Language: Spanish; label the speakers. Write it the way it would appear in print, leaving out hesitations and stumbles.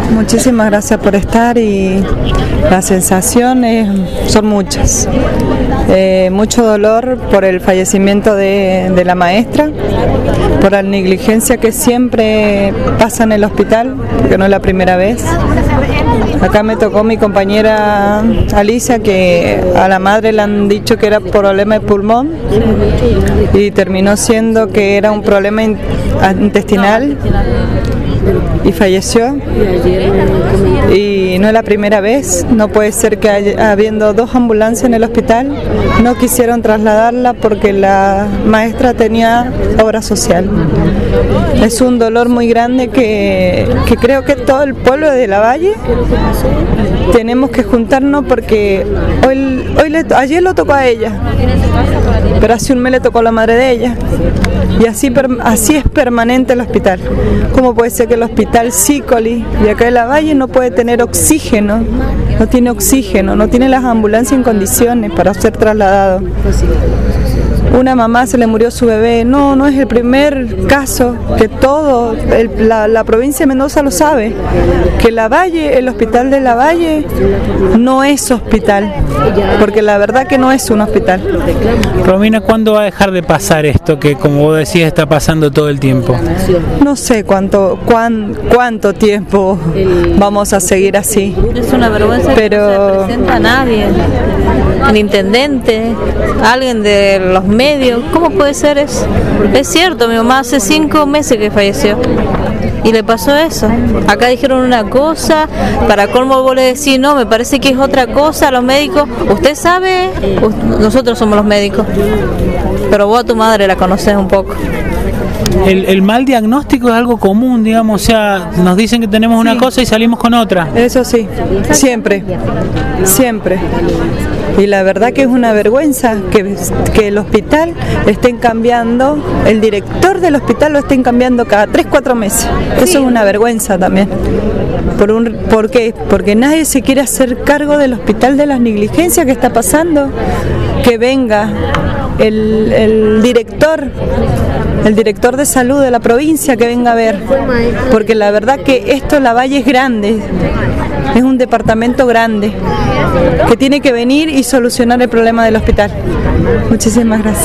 Speaker 1: muchísimas gracias por estar y las sensaciones son muchas. Mucho dolor por el fallecimiento de la maestra, por la negligencia que siempre pasa en el hospital, porque no es la primera vez. Acá me tocó mi compañera Alicia, que a la madre le han dicho que era problema de pulmón y terminó siendo que era un problema intestinal y falleció. Y no es la primera vez, no puede ser que habiendo 2 ambulancias en el hospital no quisieron trasladarla porque la maestra tenía obra social. Es un dolor muy grande que creo que todo el pueblo de Lavalle tenemos que juntarnos, porque ayer lo tocó a ella, pero hace un mes le tocó a la madre de ella, y así es permanente el hospital. ¿Cómo puede ser que el hospital Sicoli de acá de Lavalle no puede tener oxígeno? No tiene oxígeno, no tiene las ambulancias en condiciones para ser trasladado. Una mamá se le murió su bebé. No es el primer caso, que la provincia de Mendoza lo sabe, que Lavalle, el hospital de Lavalle no es hospital, porque la verdad que no es un hospital.
Speaker 2: Romina, ¿cuándo va a dejar de pasar esto que, como vos decías, está pasando todo el tiempo?
Speaker 1: No sé cuánto tiempo vamos a seguir así.
Speaker 3: Es una vergüenza, pero que no se presenta a nadie, el intendente, alguien de los medios. ¿Cómo puede ser eso? Es cierto, mi mamá hace 5 meses que falleció y le pasó eso. Acá dijeron una cosa, para colmo vos le decís no, me parece que es otra cosa. Los médicos, usted sabe, nosotros somos los médicos, pero vos a tu madre la conocés un poco.
Speaker 2: El mal diagnóstico es algo común, digamos, o sea, nos dicen que tenemos una cosa y salimos con otra.
Speaker 1: Eso sí, siempre. Y la verdad que es una vergüenza que el hospital estén cambiando, el director del hospital lo estén cambiando cada 3-4 meses. Eso es una vergüenza también. ¿Por qué? Porque nadie se quiere hacer cargo del hospital, de las negligencias que está pasando. Que venga el director de salud de la provincia, que venga a ver, porque la verdad que Lavalle es grande, es un departamento grande, que tiene que venir y solucionar el problema del hospital. Muchísimas gracias.